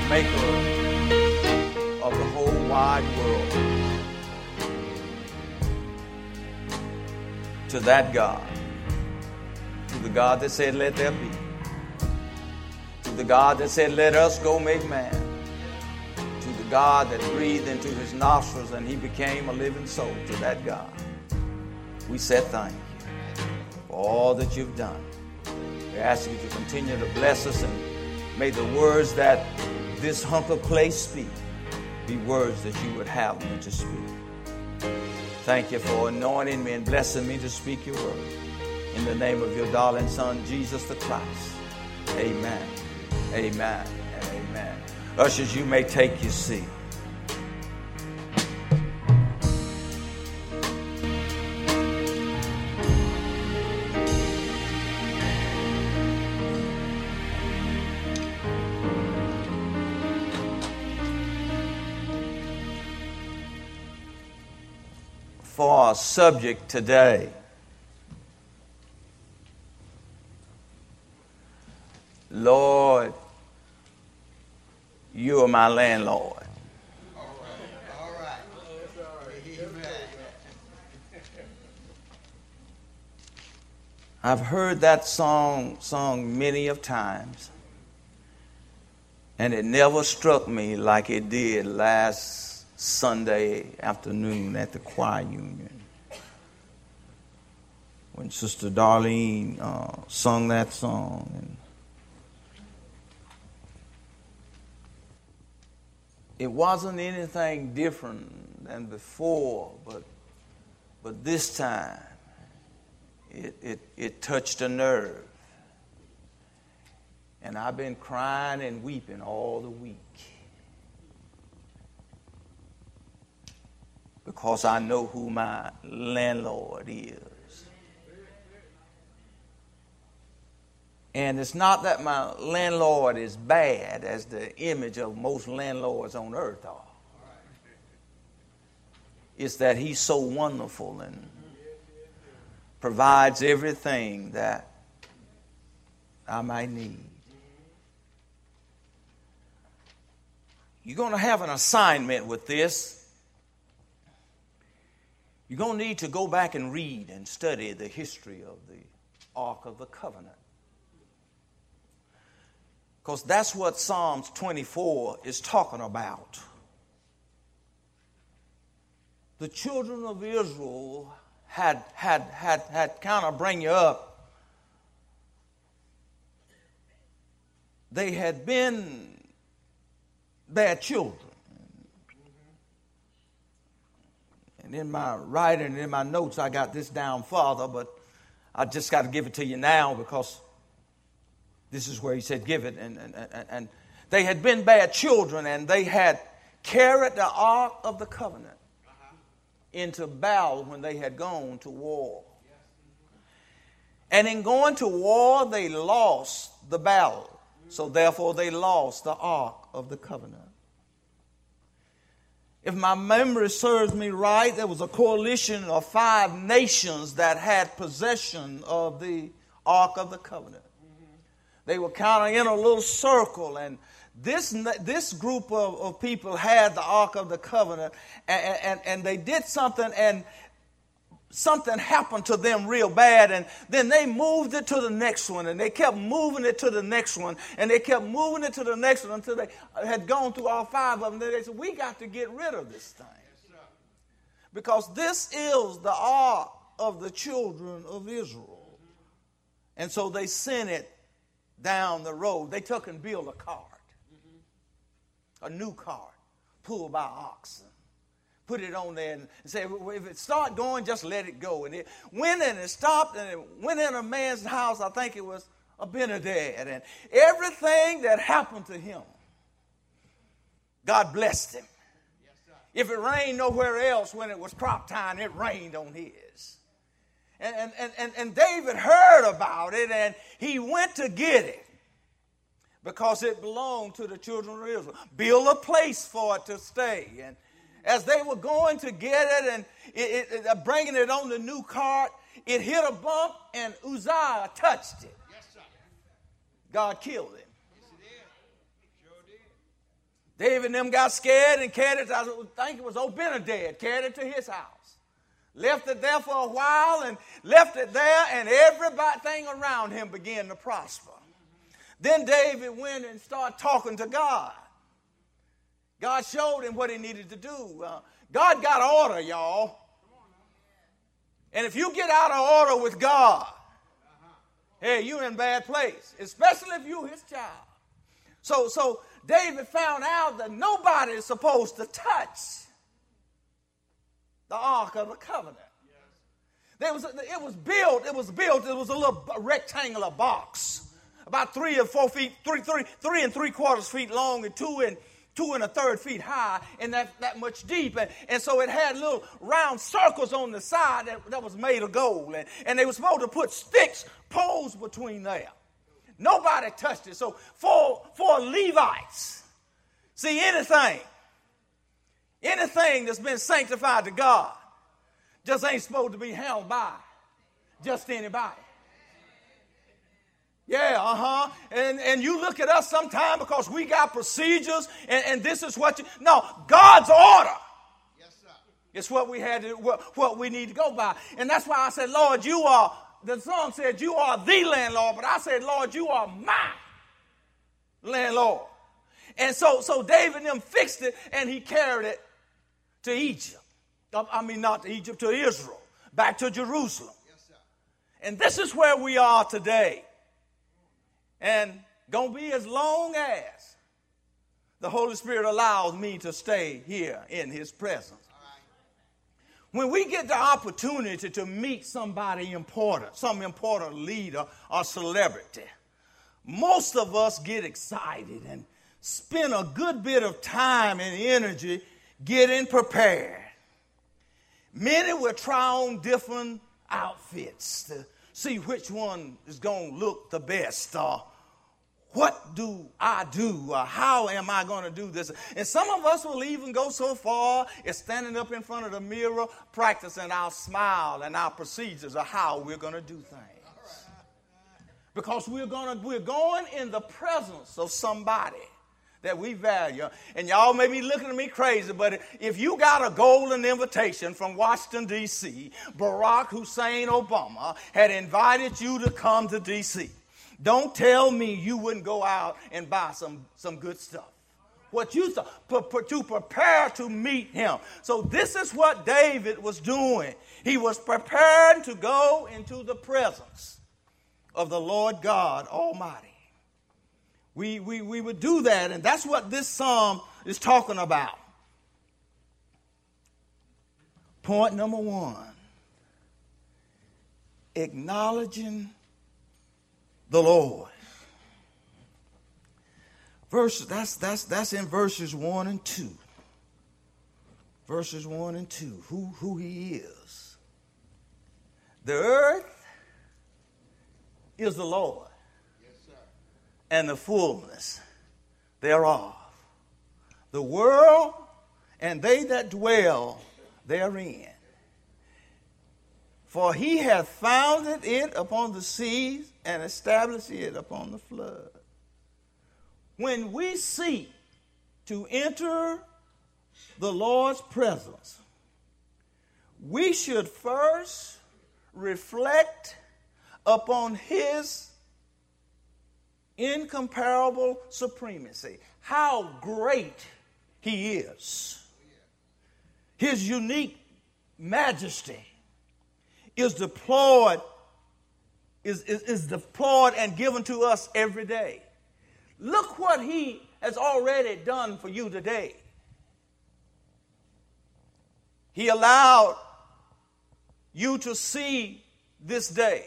maker of the whole wide world. To that God, to the God that said, let there be, to the God that said, let us go make man, to the God that breathed into his nostrils and he became a living soul, to that God, we say thank you for all that you've done. We ask you to continue to bless us, and may the words that this hunk of clay speak be words that you would have me to speak. Thank you for anointing me and blessing me to speak your word. In the name of your darling Son, Jesus the Christ. Amen, amen, and amen. Ushers, you may take your seat. For our subject today, Lord, you are my landlord. All right. Amen. I've heard that song sung many of times, and it never struck me like it did last Sunday afternoon at the choir union when Sister Darlene sung that song. And it wasn't anything different than before, but this time it touched a nerve. And I've been crying and weeping all the week, because I know who my landlord is. And it's not that my landlord is bad, as the image of most landlords on earth are. It's that he's so wonderful and provides everything that I might need. You're going to have an assignment with this. You're going to need to go back and read and study the history of the Ark of the Covenant, because that's what Psalms 24 is talking about. The children of Israel had kind of bring you up. They had been bad children. And in my writing and in my notes, I got this down farther, but I just got to give it to you now because this is where he said give it. And they had been bad children, and they had carried the Ark of the Covenant into battle when they had gone to war. And in going to war, they lost the battle. So therefore, they lost the Ark of the Covenant. If my memory serves me right, there was a coalition of 5 nations that had possession of the Ark of the Covenant. They were kind of in a little circle, and this group of people had the Ark of the Covenant, and they did something, and something happened to them real bad, and then they moved it to the next one, and they kept moving it to the next one, and they kept moving it to the next one until they had gone through all 5 of them. Then they said, we got to get rid of this thing, because this is the Ark of the children of Israel. And so they sent it down the road. They took and built a cart, a new cart, pulled by oxen. Put it on there and say, if it start going, just let it go. And it went and it stopped, and it went in a man's house. I think it was Abinadab. And everything that happened to him, God blessed him. If it rained nowhere else when it was crop time, it rained on his. And David heard about it, and he went to get it because it belonged to the children of Israel. Build a place for it to stay. And as they were going to get it and bringing it on the new cart, it hit a bump, and Uzziah touched it. Yes, sir. God killed him. Yes, it did. Sure did. David and them got scared and carried it, I think it was Obed-Edom, carried it to his house. Left it there for a while and left it there, and everything around him began to prosper. Then David went and started talking to God. God showed him what he needed to do. God got order, y'all. And if you get out of order with God, hey, you're in a bad place, especially if you're his child. So David found out that nobody is supposed to touch the Ark of the Covenant. It was built. It was a little rectangular box, about 3 or 4 feet, 3 3/4 feet long, and 2 1/3 feet high, and that much deep. And so it had little round circles on the side that was made of gold. And they were supposed to put sticks, poles between there. Nobody touched it. So for Levites, see, anything that's been sanctified to God just ain't supposed to be held by just anybody. Yeah, And you look at us sometime because we got procedures and this is what no, God's order. Yes, sir. It's what we had to, what we need to go by. And that's why I said, Lord, the song said you are the landlord, but I said, Lord, you are my landlord. And so David and them fixed it, and he carried it to Egypt. I mean, not to Egypt, to Israel, back to Jerusalem. Yes, sir. And this is where we are today. And going to be as long as the Holy Spirit allows me to stay here in his presence. When we get the opportunity to meet somebody important, some important leader or celebrity, most of us get excited and spend a good bit of time and energy getting prepared. Many will try on different outfits to see which one is going to look the best, or what do I do, or how am I going to do this? And some of us will even go so far as standing up in front of the mirror, practicing our smile and our procedures of how we're going to do things. Because we're going in the presence of somebody that we value. And y'all may be looking at me crazy, but if you got a golden invitation from Washington, D.C., Barack Hussein Obama had invited you to come to D.C., don't tell me you wouldn't go out and buy some good stuff. What you thought, to prepare to meet him. So this is what David was doing. He was preparing to go into the presence of the Lord God Almighty. We would do that, and that's what this psalm is talking about. Point number 1, acknowledging the Lord. That's in verses 1 and 2. Verses 1 and 2, who he is. The earth is the Lord, and the fullness thereof, the world and they that dwell therein. For he hath founded it upon the seas and established it upon the flood. When we seek to enter the Lord's presence, we should first reflect upon his incomparable supremacy, how great he is. His unique majesty is deployed and given to us every day. Look what he has already done for you today. He allowed you to see this day.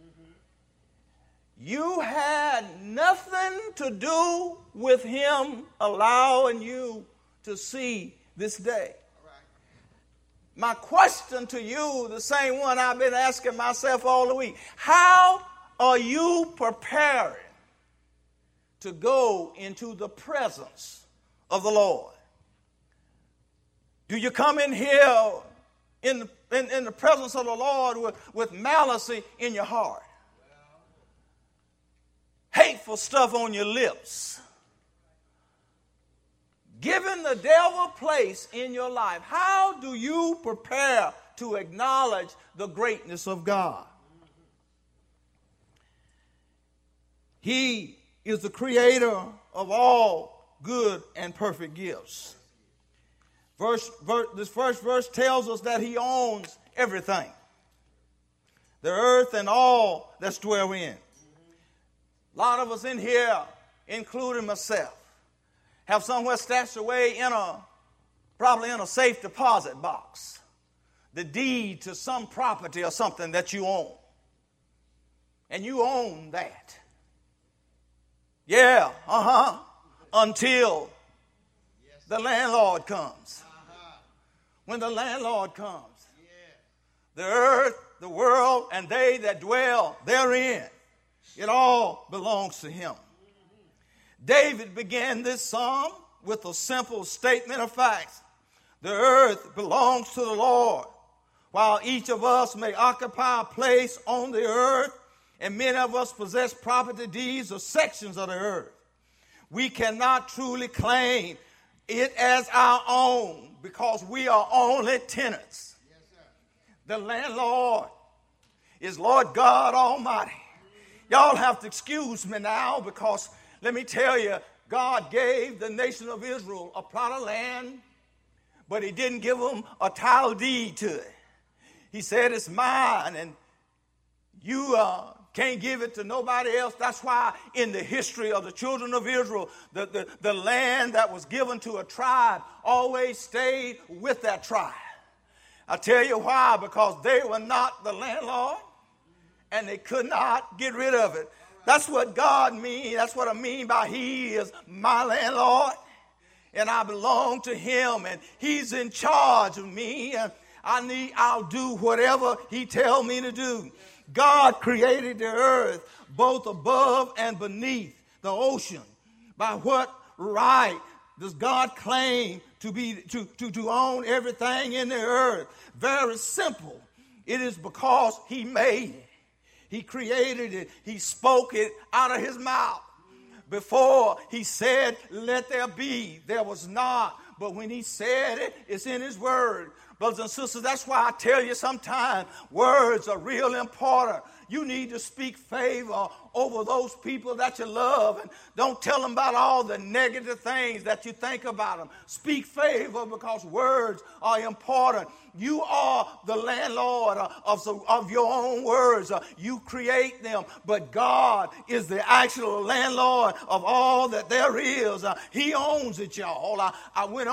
You had nothing to do with him allowing you to see this day. My question to you, the same one I've been asking myself all the week: how are you preparing to go into the presence of the Lord? Do you come in here in the presence of the Lord with malice in your heart? Hateful stuff on your lips? giving the devil place in your life. How do you prepare to acknowledge the greatness of God? He is the creator of all good and perfect gifts. This first verse tells us that he owns everything. The earth and all that's dwell in. A lot of us in here, including myself, have somewhere stashed away probably in a safe deposit box, the deed to some property or something that you own. And you own that. Yeah, until the landlord comes. When the landlord comes, the earth, the world, and they that dwell therein, it all belongs to him. David began this psalm with a simple statement of facts. The earth belongs to the Lord. While each of us may occupy a place on the earth, and many of us possess property deeds or sections of the earth, we cannot truly claim it as our own because we are only tenants. Yes, sir. The landlord is Lord God Almighty. Y'all have to excuse me now because let me tell you, God gave the nation of Israel a plot of land, but he didn't give them a title deed to it. He said, it's mine, and you can't give it to nobody else. That's why in the history of the children of Israel, the land that was given to a tribe always stayed with that tribe. I'll tell you why, because they were not the landlord, and they could not get rid of it. That's what God means. That's what I mean by he is my landlord, and I belong to him, and he's in charge of me, and I'll do whatever he tells me to do. God created the earth both above and beneath the ocean. By what right does God claim to own everything in the earth? Very simple. It is because he made it. He created it. He spoke it out of his mouth. Before he said, let there be, there was not. But when he said it, it's in his word. Brothers and sisters, that's why I tell you sometimes words are real important. You need to speak favor over those people that you love, and don't tell them about all the negative things that you think about them. Speak favor because words are important. You are the landlord of your own words. You create them, but God is the actual landlord of all that there is. He owns it, y'all. I went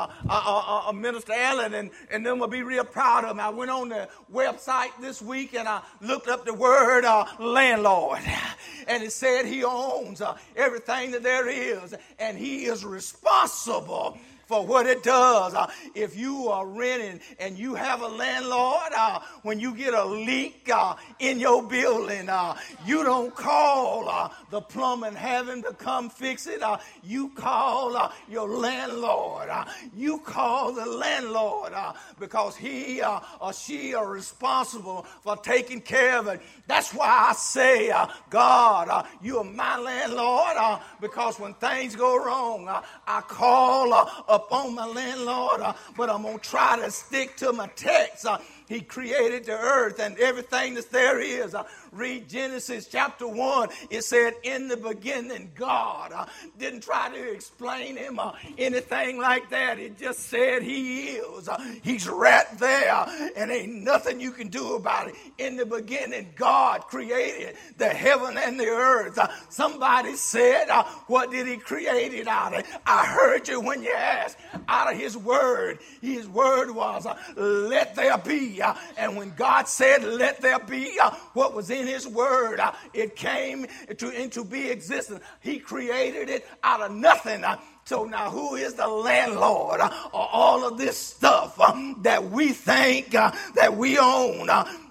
on Minister Allen, and them will be real proud of me. I went on the website this week, and I looked up the word landlord. And it said he owns everything that there is, and he is responsible for what it does. If you are renting and you have a landlord, when you get a leak in your building, you don't call the plumber and have him to come fix it. You call your landlord. You call the landlord because he or she are responsible for taking care of it. That's why I say, God, you are my landlord, because when things go wrong, I call upon my landlord, but I'm going to try to stick to my text. He created the earth and everything that there is. Read Genesis chapter 1. It said, in the beginning, God. Didn't try to explain him anything like that. It just said he is. He's right there, and ain't nothing you can do about it. In the beginning, God created the heaven and the earth. Somebody said, what did he create it out of? I heard you when you asked. Out of his word. His word was, let there be. And when God said, let there be, what was in his word, it came into be existence. He created it out of nothing. So now who is the landlord of all of this stuff that we think that we own?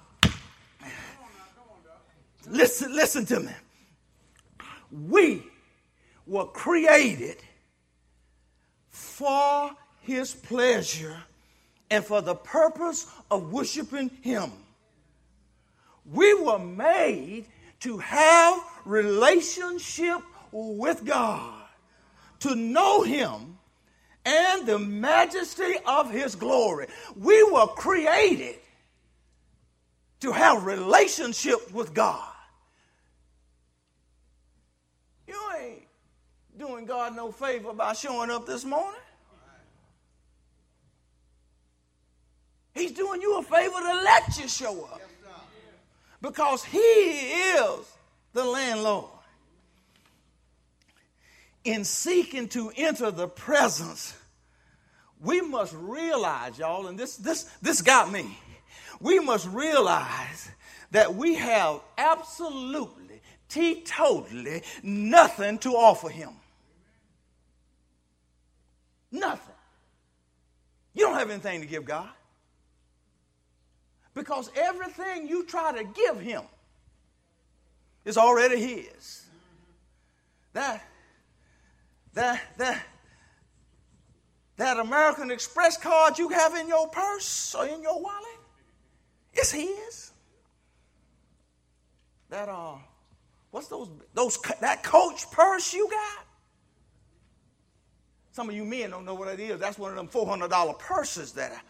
Listen to me. We were created for his pleasure and for the purpose of worshiping him. We were made to have relationship with God, to know him and the majesty of his glory. We were created to have relationship with God. You ain't doing God no favor by showing up this morning. He's doing you a favor to let you show up. Because he is the landlord. In seeking to enter the presence, we must realize, y'all, and this got me. We must realize that we have absolutely, teetotally nothing to offer him. Nothing. You don't have anything to give God. Because everything you try to give him is already his. That American Express card you have in your purse or in your wallet, it's his. That Coach purse you got? Some of you men don't know what that is. That's one of them $400 purses that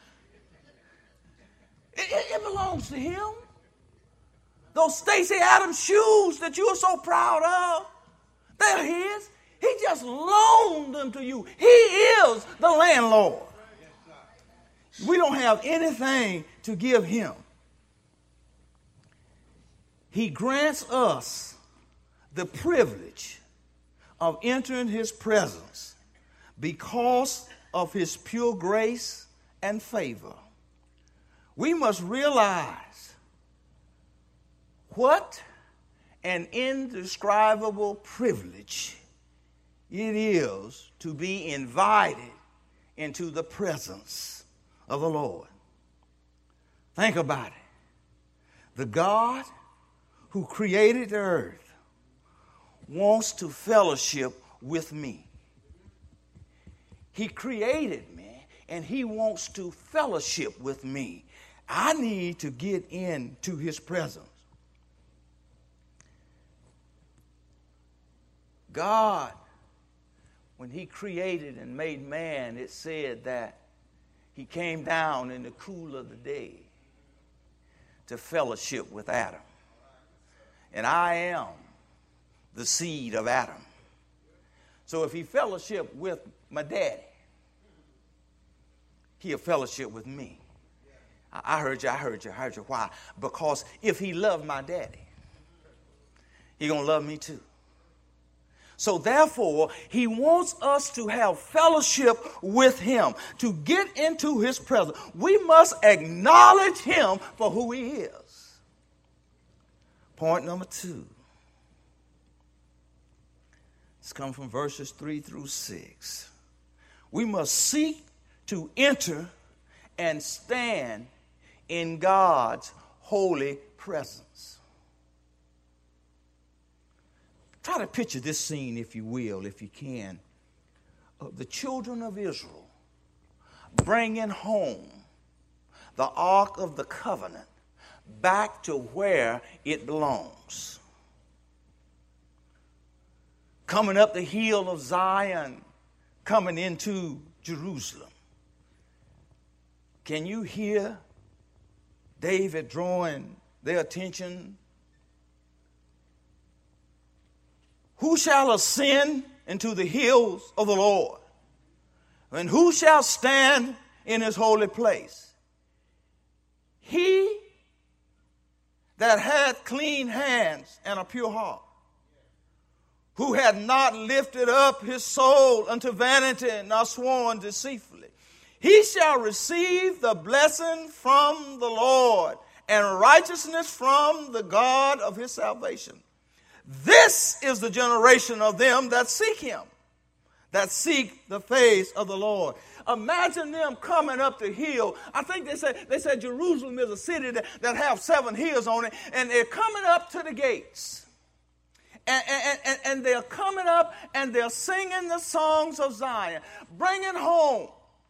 it belongs to him. Those Stacey Adams shoes that you are so proud of, they're his. He just loaned them to you. He is the landlord. We don't have anything to give him. He grants us the privilege of entering his presence because of his pure grace and favor. We must realize what an indescribable privilege it is to be invited into the presence of the Lord. Think about it. The God who created the earth wants to fellowship with me. He created me and he wants to fellowship with me. I need to get into his presence. God, when he created and made man, it said that he came down in the cool of the day to fellowship with Adam. And I am the seed of Adam. So if he fellowship with my daddy, he'll fellowship with me. I heard you. Why? Because if he loved my daddy, he's going to love me too. So therefore, he wants us to have fellowship with him, to get into his presence. We must acknowledge him for who he is. Point number 2. It's come from verses 3 through 6. We must seek to enter and stand in God's holy presence. Try to picture this scene, if you will, if you can, of the children of Israel bringing home the Ark of the Covenant back to where it belongs. Coming up the hill of Zion, coming into Jerusalem. Can you hear David drawing their attention? Who shall ascend into the hills of the Lord? And who shall stand in his holy place? He that hath clean hands and a pure heart, who had not lifted up his soul unto vanity, nor sworn deceitfully. He shall receive the blessing from the Lord, and righteousness from the God of his salvation. This is the generation of them that seek him, that seek the face of the Lord. Imagine them coming up the hill. I think they said Jerusalem is a city that have 7 hills on it, and they're coming up to the gates. And they're coming up and they're singing the songs of Zion. Bring it home.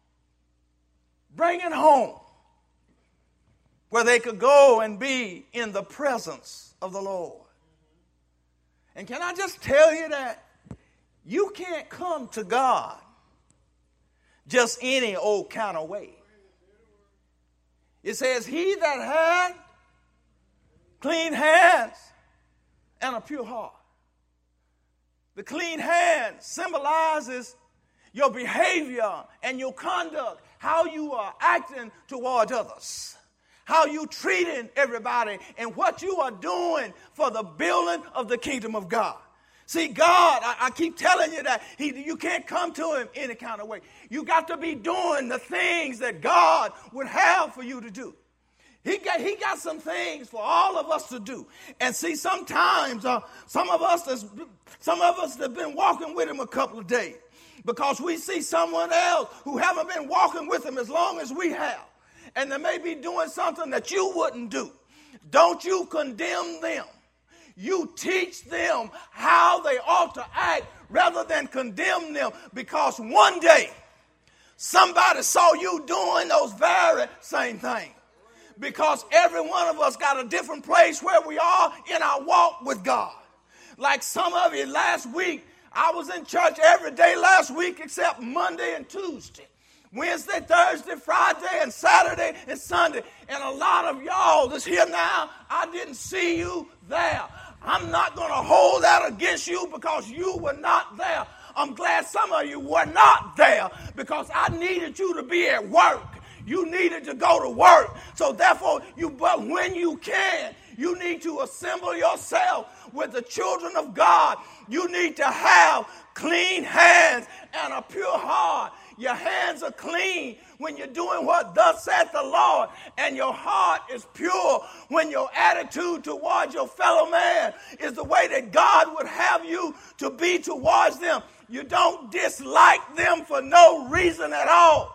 Where they could go and be in the presence of the Lord. And can I just tell you that you can't come to God just any old kind of way. It says, he that had clean hands and a pure heart. The clean hand symbolizes your behavior and your conduct, how you are acting towards others, how you treating everybody, and what you are doing for the building of the kingdom of God. See, God, I keep telling you that you can't come to him any kind of way. You got to be doing the things that God would have for you to do. He got some things for all of us to do. And see, sometimes some of us have been walking with him a couple of days because we see someone else who haven't been walking with him as long as we have. And they may be doing something that you wouldn't do. Don't you condemn them. You teach them how they ought to act rather than condemn them, because one day somebody saw you doing those very same things. Because every one of us got a different place where we are in our walk with God. Like some of you last week, I was in church every day last week except Monday and Tuesday. Wednesday, Thursday, Friday, and Saturday, and Sunday. And a lot of y'all that's here now, I didn't see you there. I'm not going to hold that against you because you were not there. I'm glad some of you were not there because I needed you to be at work. You needed to go to work. So therefore, but when you can, you need to assemble yourself with the children of God. You need to have clean hands and a pure heart. Your hands are clean when you're doing what thus saith the Lord, and your heart is pure when your attitude towards your fellow man is the way that God would have you to be towards them. You don't dislike them for no reason at all.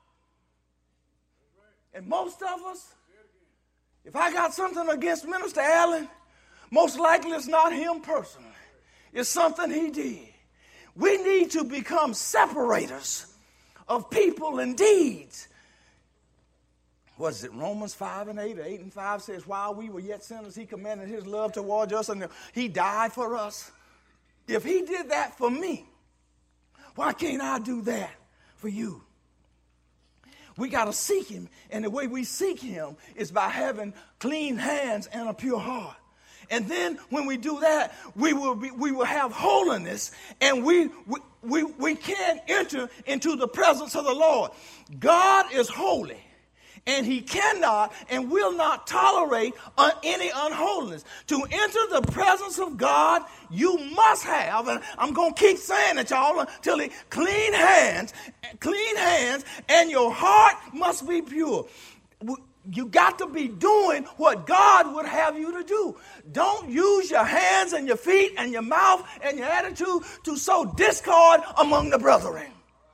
And most of us, if I got something against Minister Allen, most likely it's not him personally. It's something he did. We need to become separators of people and deeds. What is it, Romans 5:8 or 8:5 says, while we were yet sinners, he commanded his love towards us, and he died for us. If he did that for me, why can't I do that for you? We got to seek him, and the way we seek him is by having clean hands and a pure heart. And then when we do that, we will have holiness, and we can't enter into the presence of the Lord. God is holy, and he cannot and will not tolerate any unholiness. To enter the presence of God, you must have, and I'm going to keep saying it, y'all, until clean hands, and your heart must be pure. You got to be doing what God would have you to do. Don't use your hands and your feet and your mouth and your attitude to sow discord among the brethren.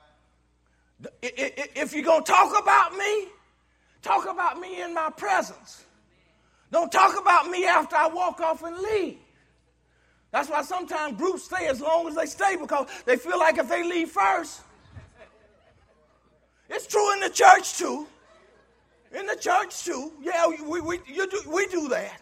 If you're going to talk about me in my presence. Don't talk about me after I walk off and leave. That's why sometimes groups stay as long as they stay, because they feel like if they leave first. It's true in the church too. In the church too. Yeah, we do that.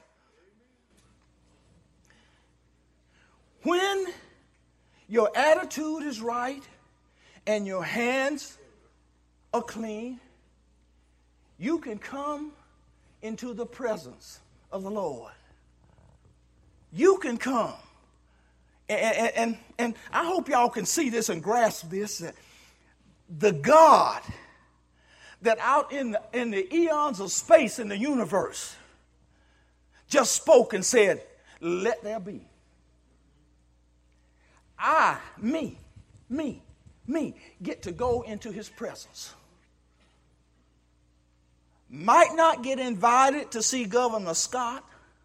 When your attitude is right and your hands are clean, you can come into the presence of the Lord. You can come. And I hope y'all can see this and grasp this. The God that out in the eons of space in the universe just spoke and said, let there be. Me, get to go into his presence. Might not get invited to see Governor Scott.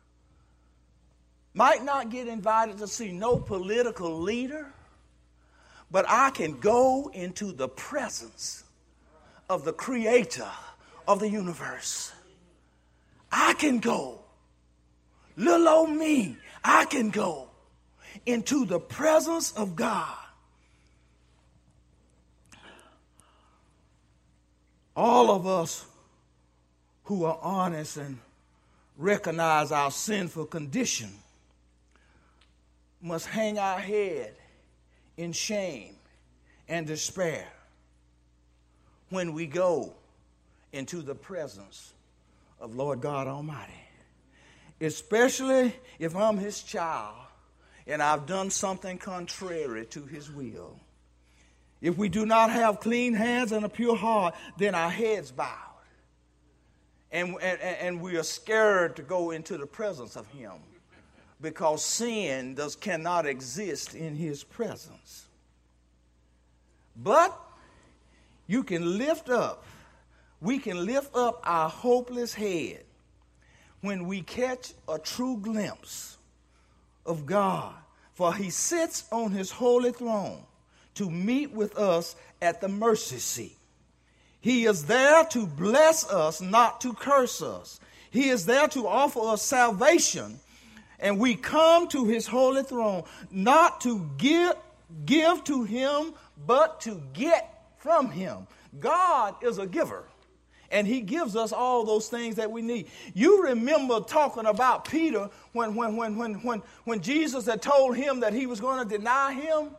Might not get invited to see no political leader. But I can go into the presence of the creator of the universe. I can go. Little old me, I can go into the presence of God. All of us who are honest and recognize our sinful condition must hang our head in shame and despair. when we go into the presence of Lord God Almighty. Especially if I'm his child and I've done something contrary to his will. If we do not have clean hands and a pure heart, then our heads bowed. And we are scared to go into the presence of him because sin cannot exist in his presence. But we can lift up our hopeless head when we catch a true glimpse of God. For he sits on his holy throne to meet with us at the mercy seat. He is there to bless us, not to curse us. He is there to offer us salvation. And we come to his holy throne not to give to him, but to get from him. God is a giver, and he gives us all those things that we need. You remember talking about Peter when Jesus had told him that he was going to deny him?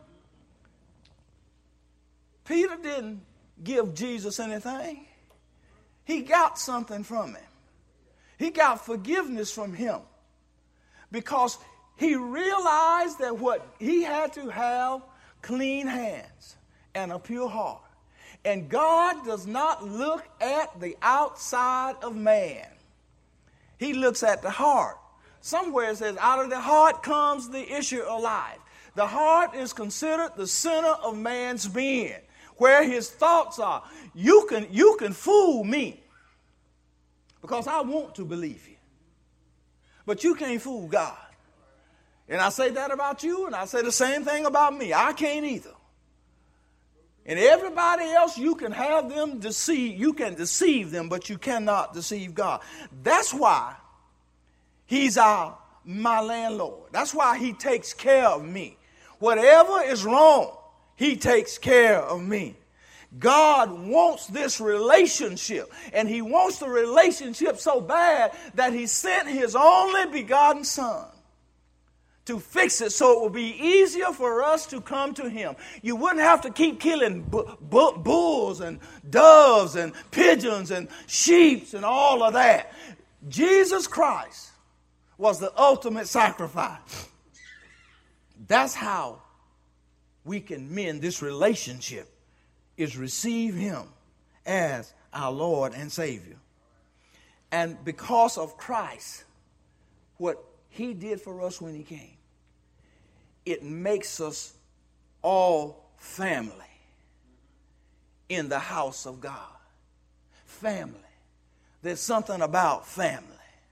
Peter didn't give Jesus anything. He got something from him. He got forgiveness from him because he realized that what he had to have clean hands and a pure heart. And God does not look at the outside of man. He looks at the heart. Somewhere it says, out of the heart comes the issue of life. The heart is considered the center of man's being, where his thoughts are. You can fool me because I want to believe you. But you can't fool God. And I say that about you, and I say the same thing about me. I can't either. And everybody else, you can have them deceive. You can deceive them, but you cannot deceive God. That's why he's my landlord. That's why he takes care of me. Whatever is wrong, he takes care of me. God wants this relationship, and he wants the relationship so bad that he sent his only begotten son to fix it so it will be easier for us to come to him. You wouldn't have to keep killing bulls and doves and pigeons and sheep and all of that. Jesus Christ was the ultimate sacrifice. That's how we can mend this relationship, is receive him as our Lord and Savior. And because of Christ, what he did for us when he came, it makes us all family in the house of God. Family. There's something about family.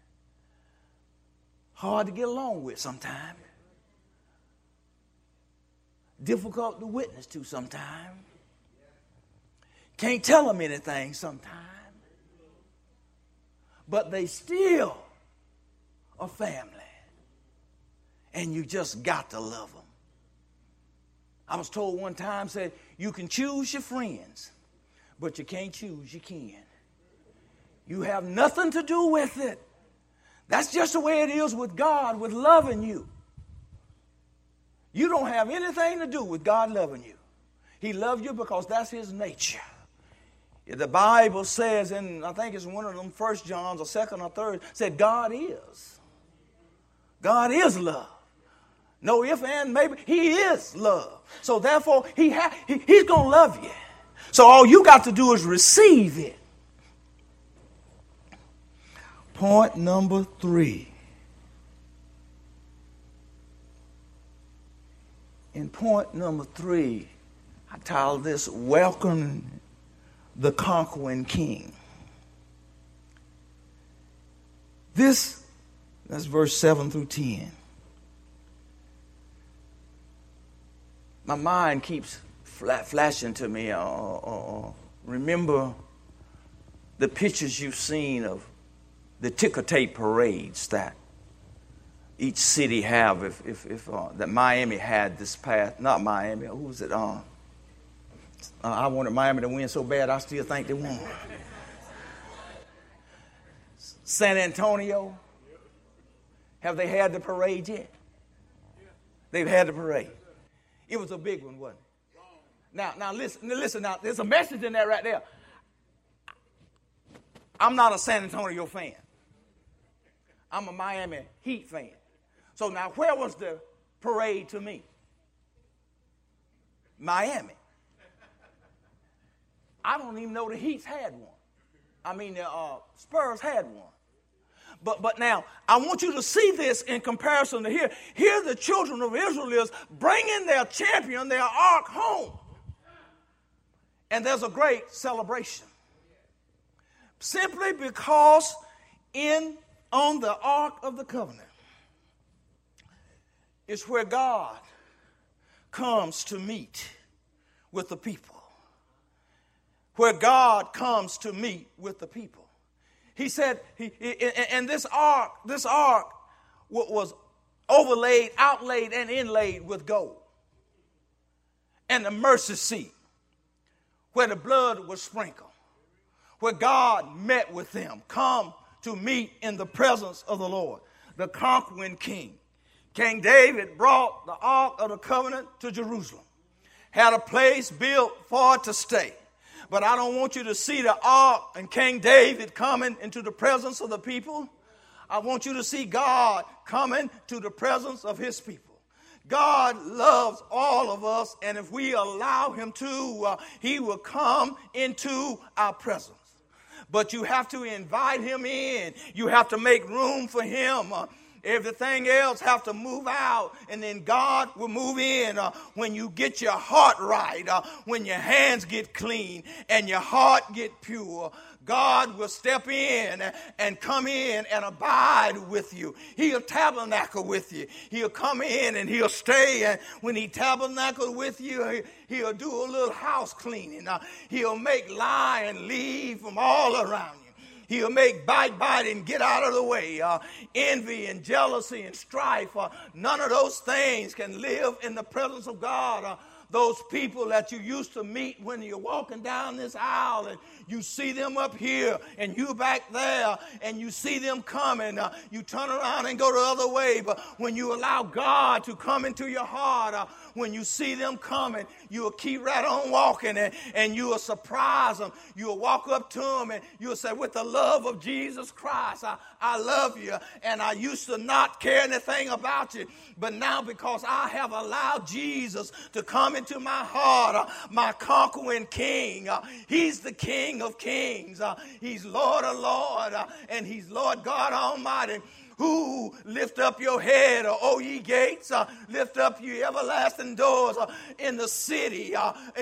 Hard to get along with sometimes. Difficult to witness to sometimes. Can't tell them anything sometimes. But they still are family. And you just got to love them. I was told one time, said, you can choose your friends, but you can't choose your kin. You have nothing to do with it. That's just the way it is with God, with loving you. You don't have anything to do with God loving you. He loves you because that's his nature. The Bible says, and I think it's one of them 1 John's or 2nd or 3rd, said God is. God is love. No if and maybe. He is love. So therefore, he's going to love you. So all you got to do is receive it. Point number 3. In point number 3, I titled this, Welcome the Conquering King. That's verse 7 through 10. My mind keeps flashing to me. Remember the pictures you've seen of the ticker tape parades that each city have. That Miami had this past, not Miami. Who was it? I wanted Miami to win so bad. I still think they won. San Antonio. Have they had the parade yet? They've had the parade. It was a big one, wasn't it? Now listen. Now there's a message in there right there. I'm not a San Antonio fan. I'm a Miami Heat fan. So now where was the parade to me? Miami. I don't even know the Heats had one. I mean, the Spurs had one. But now, I want you to see this in comparison to here. Here the children of Israel is bringing their champion, their ark, home. And there's a great celebration. Simply because on the Ark of the Covenant is where God comes to meet with the people. Where God comes to meet with the people. He said, and this ark was overlaid, outlaid, and inlaid with gold. And the mercy seat, where the blood was sprinkled, where God met with them, come to meet in the presence of the Lord, the conquering king. King David brought the Ark of the Covenant to Jerusalem, had a place built for it to stay. But I don't want you to see the ark and King David coming into the presence of the people. I want you to see God coming to the presence of his people. God loves all of us, and if we allow him to, he will come into our presence. But you have to invite him in. You have to make room for him. Everything else have to move out, and then God will move in when you get your heart right, when your hands get clean and your heart get pure. God will step in and come in and abide with you. He'll tabernacle with you. He'll come in and he'll stay. And when he tabernacles with you, he'll do a little house cleaning. He'll make lie and leave from all around you. He'll make backbiting get out of the way. Envy and jealousy and strife. None of those things can live in the presence of God. Those people that you used to meet when you're walking down this aisle and you see them up here and you back there and you see them coming, you turn around and go the other way. But when you allow God to come into your heart, when you see them coming, you'll keep right on walking and you will surprise them. You'll walk up to them and you'll say, with the love of Jesus Christ, I love you. And I used to not care anything about you. But now because I have allowed Jesus to come into my heart, my conquering king, he's the King of kings. He's Lord of lords, and he's Lord God Almighty. Who lift up your head, O ye gates, lift up ye everlasting doors. In the city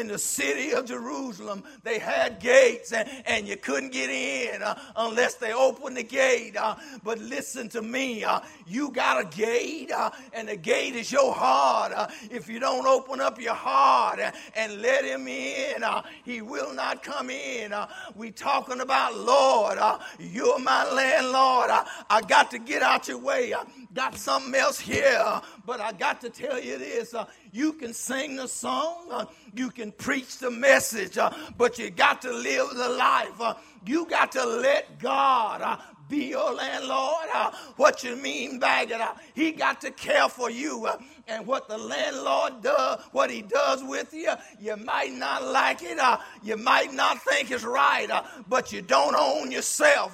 of Jerusalem, they had gates, and you couldn't get in unless they opened the gate. But listen to me, you got a gate, and the gate is your heart. If you don't open up your heart and let him in, he will not come in. We talking about, Lord, you're my landlord. I got to get out your way. I got something else here, but I got to tell you this. You can sing the song, you can preach the message, but you got to live the life. You got to let God be your landlord. What you mean by it? He got to care for you. And what the landlord does, what he does with you, you might not like it. You might not think it's right, but you don't own yourself.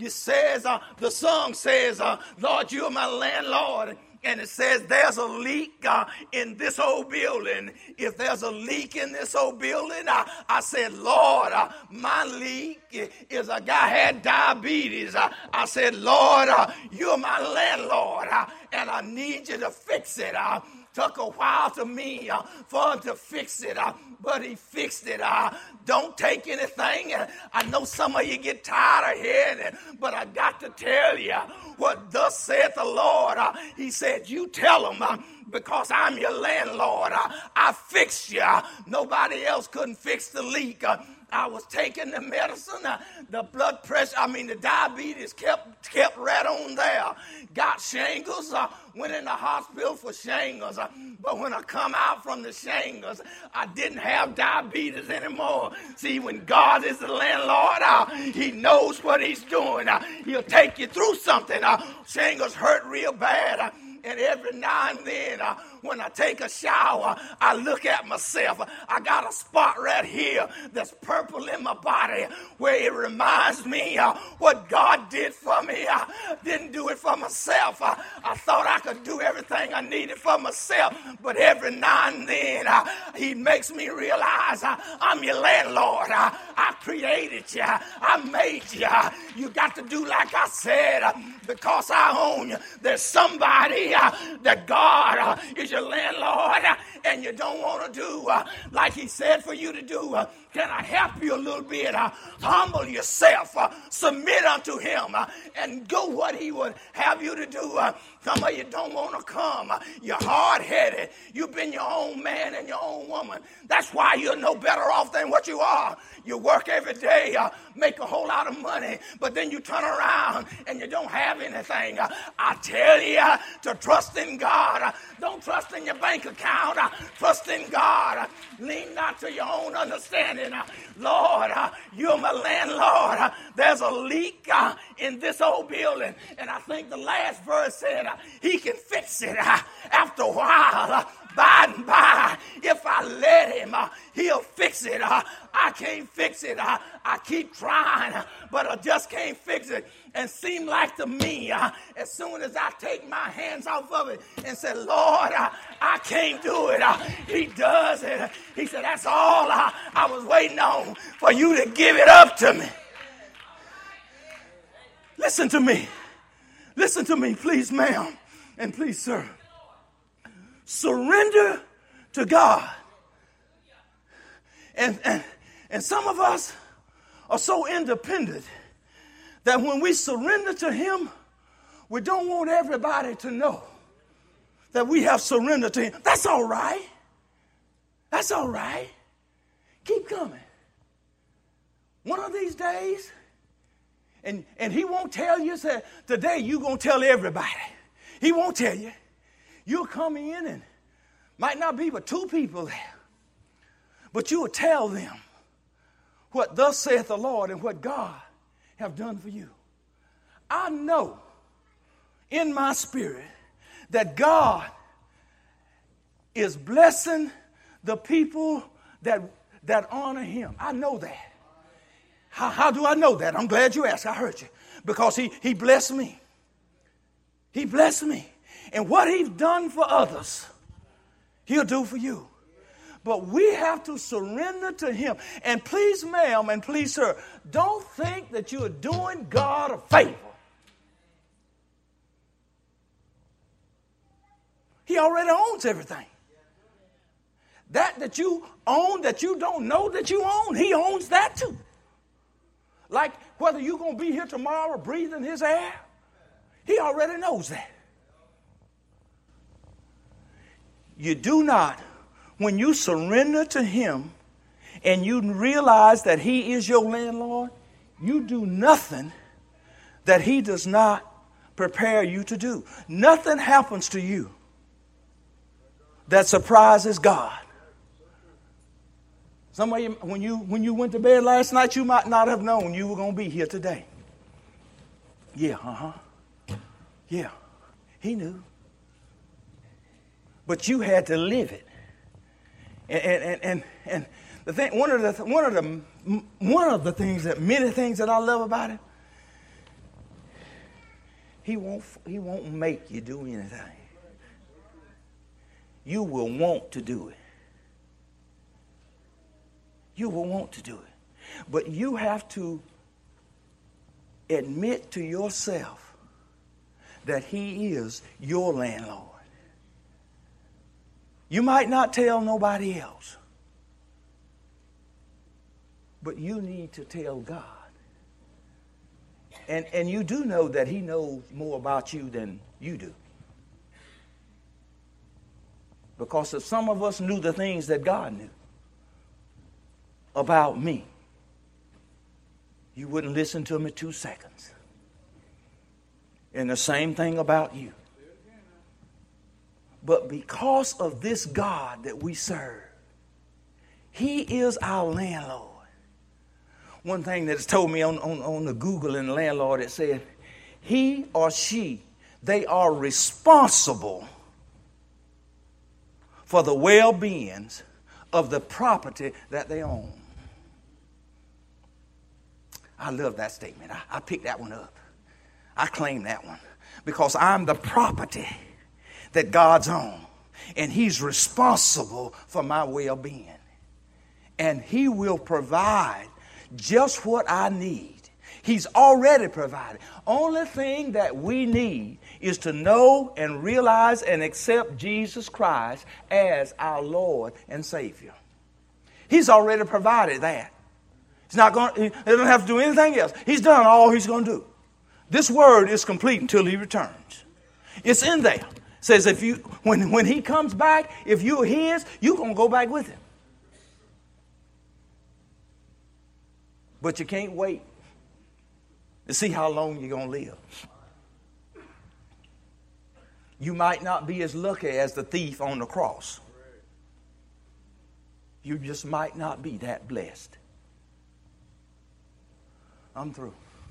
The song says, Lord, you're my landlord. And it says there's a leak in this old building. If there's a leak in this old building, I said, Lord, my leak is a guy had diabetes. I said, Lord, you're my landlord, and I need you to fix it. Took a while to me for him to fix it, but he fixed it. Don't take anything. I know some of you get tired of hearing it, but I got to tell you what thus saith the Lord. He said, you tell him, because I'm your landlord. I fixed you. Nobody else couldn't fix the leak. I was taking the medicine, the blood pressure, the diabetes kept right on there. Got shingles, went in the hospital for shingles. But when I come out from the shingles, I didn't have diabetes anymore. See, when God is the landlord, he knows what he's doing. He'll take you through something. Shingles hurt real bad. And every now and then, When I take a shower, I look at myself. I got a spot right here that's purple in my body where it reminds me what God did for me. I didn't do it for myself. I thought I could do everything I needed for myself, but every now and then he makes me realize I'm your landlord. I created you. I made you. You got to do like I said because I own you. There's somebody that God is your landlord and you don't want to do like he said for you to do. Can I help you a little bit? Humble yourself, submit unto him, and go what he would have you to do. Some of you don't want to come. You're hard-headed. You've been your own man and your own woman. That's why you're no better off than what you are. You work every day, make a whole lot of money, but then you turn around and you don't have anything. I tell you to trust in God. Don't trust in your bank account. Trust in God. Lean not to your own understanding. Lord, you're my landlord. There's a leak in this old building, and I think the last verse said he can fix it after a while. By and by, if I let him, he'll fix it. I can't fix it. I keep trying, but I just can't fix it. And seem like to me, as soon as I take my hands off of it and say, Lord, I can't do it, he does it. He said, that's all I was waiting on, for you to give it up to me. Listen to me. Listen to me, please, ma'am, and please, sir. Surrender to God. And some of us are so independent that when we surrender to him, we don't want everybody to know that we have surrendered to him. That's all right. That's all right. Keep coming. One of these days, and he won't tell you, say, today you're going to tell everybody. He won't tell you. You'll come in and might not be but 2 people there. But you will tell them what thus saith the Lord and what God have done for you. I know in my spirit that God is blessing the people that honor him. I know that. How do I know that? I'm glad you asked. I heard you. Because he blessed me. He blessed me. And what he's done for others, he'll do for you. But we have to surrender to him. And please, ma'am, and please, sir, don't think that you're doing God a favor. He already owns everything. That you own, that you don't know that you own, he owns that too. Like whether you're going to be here tomorrow breathing his air, he already knows that. You do not, when you surrender to him and you realize that he is your landlord, you do nothing that he does not prepare you to do. Nothing happens to you that surprises God. Some of you, when you went to bed last night, you might not have known you were going to be here today. Yeah, Yeah, he knew. But you had to live it. And the thing, one of the things that many things that I love about him, he won't make you do anything. You will want to do it. You will want to do it. But you have to admit to yourself that he is your landlord. You might not tell nobody else, but you need to tell God. And you do know that he knows more about you than you do. Because if some of us knew the things that God knew about me, you wouldn't listen to me 2 seconds. And the same thing about you. But because of this God that we serve, he is our landlord. One thing that's told me on the Google and the landlord, it said, he or she, they are responsible for the well-being of the property that they own. I love that statement. I picked that one up. I claim that one because I'm the property that God's own, and He's responsible for my well-being. And He will provide just what I need. He's already provided. Only thing that we need is to know and realize and accept Jesus Christ as our Lord and Savior. He's already provided that. He doesn't have to do anything else. He's done all He's going to do. This word is complete until He returns. It's in there. It says when He comes back, if you're His, you're going to go back with Him. But you can't wait to see how long you're going to live. You might not be as lucky as the thief on the cross. You just might not be that blessed. I'm through.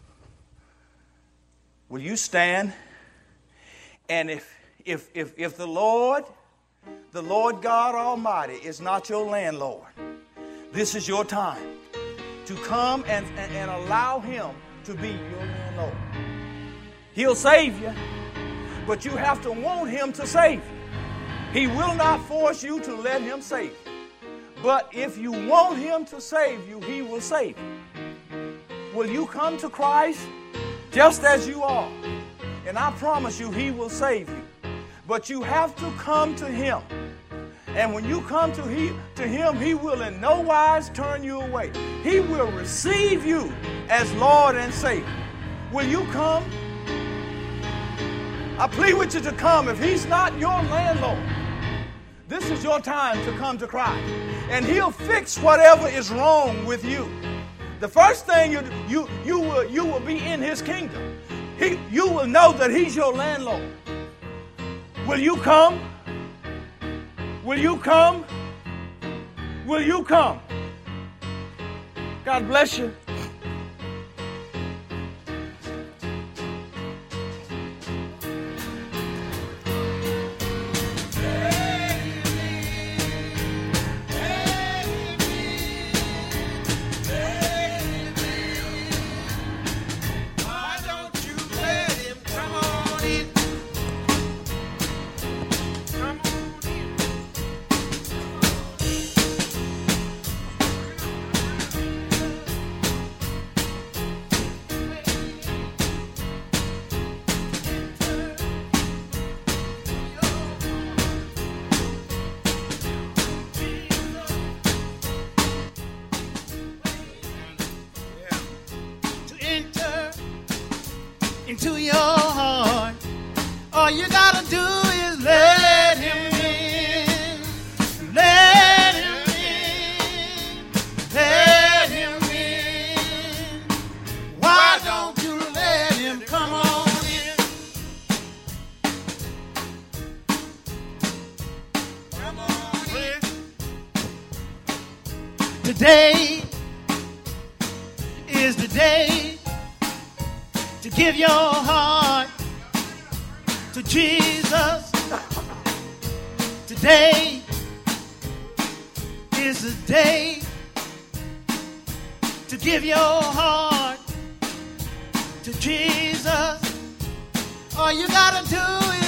Will you stand? And if the Lord God Almighty is not your landlord, this is your time to come and allow Him to be your landlord. He'll save you, but you have to want Him to save you. He will not force you to let Him save you. But if you want Him to save you, He will save you. Will you come to Christ just as you are? And I promise you, He will save you. But you have to come to Him. And when you come to Him, He will in no wise turn you away. He will receive you as Lord and Savior. Will you come? I plead with you to come. If He's not your landlord, this is your time to come to Christ. And He'll fix whatever is wrong with you. The first thing you will be in His kingdom. You will know that He's your landlord. Will you come? Will you come? Will you come? God bless you. Into your heart, all you gotta do is let Him in, let Him in, let Him in. Why don't you let Him come on in? Come on in. Today is the day to give your heart to Jesus. Today is the day to give your heart to Jesus. All you gotta do is